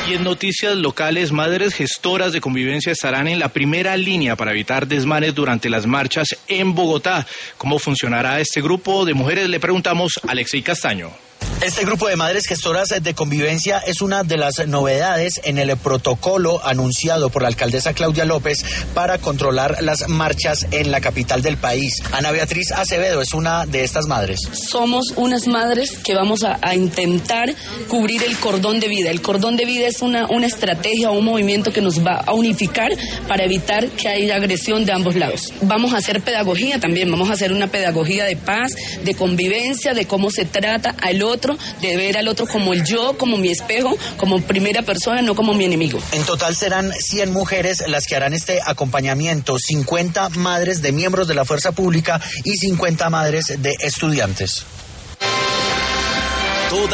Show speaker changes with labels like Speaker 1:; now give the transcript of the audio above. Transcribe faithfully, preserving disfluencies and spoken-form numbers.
Speaker 1: Y en noticias locales, madres gestoras de convivencia estarán en la primera línea para evitar desmanes durante las marchas en Bogotá. ¿Cómo funcionará este grupo de mujeres? Le preguntamos a Alexei Castaño.
Speaker 2: Este grupo de madres gestoras de convivencia es una de las novedades en el protocolo anunciado por la alcaldesa Claudia López para controlar las marchas en la capital del país. Ana Beatriz Acevedo es una de estas madres.
Speaker 3: Somos unas madres que vamos a, a intentar cubrir el cordón de vida. El cordón de vida es una, una estrategia, un movimiento que nos va a unificar para evitar que haya agresión de ambos lados. Vamos a hacer pedagogía también, vamos a hacer una pedagogía de paz, de convivencia, de cómo se trata al otro, de ver al otro como el yo, como mi espejo, como primera persona, no como mi enemigo.
Speaker 2: En total serán cien mujeres las que harán este acompañamiento, cincuenta madres de miembros de la fuerza pública y cincuenta madres de estudiantes.